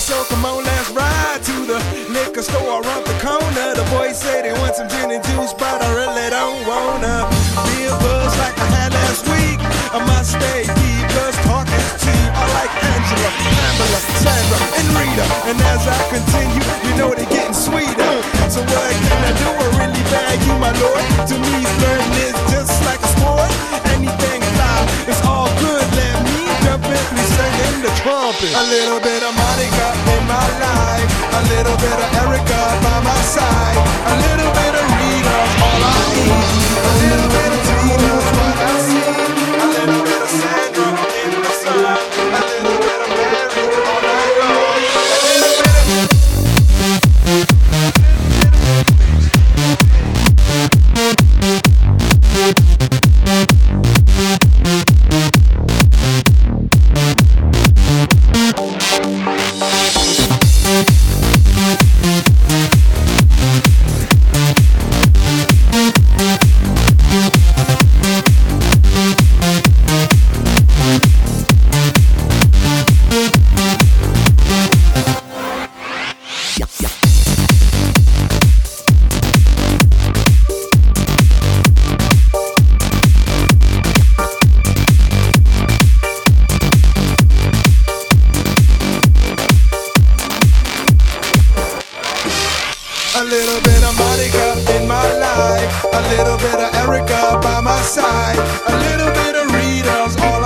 So come on, let's ride to the liquor store around the corner. The boys say they want some gin and juice, but I really don't wanna be a buzz like I had last week. I must stay deep, cause talk is cheap. I like Angela, Pamela, Sandra, and Rita. And as I continue, you know they're getting sweeter. So what can I do? I really bag you, my lord. To me, flirting is just like a sport. Anything fly, it's all good. Let me jump in, please singing the trumpet. A little bit of Monica in my life, a little bit of Erica by my side, a little bit of Rita, all I need. A little bit of Tina's what I see, a little bit of Sandra in the sun, a little bit of Mary all night long, a little bit of a little bit of Monica in my life, a little bit of Erica by my side, a little bit of Rita's all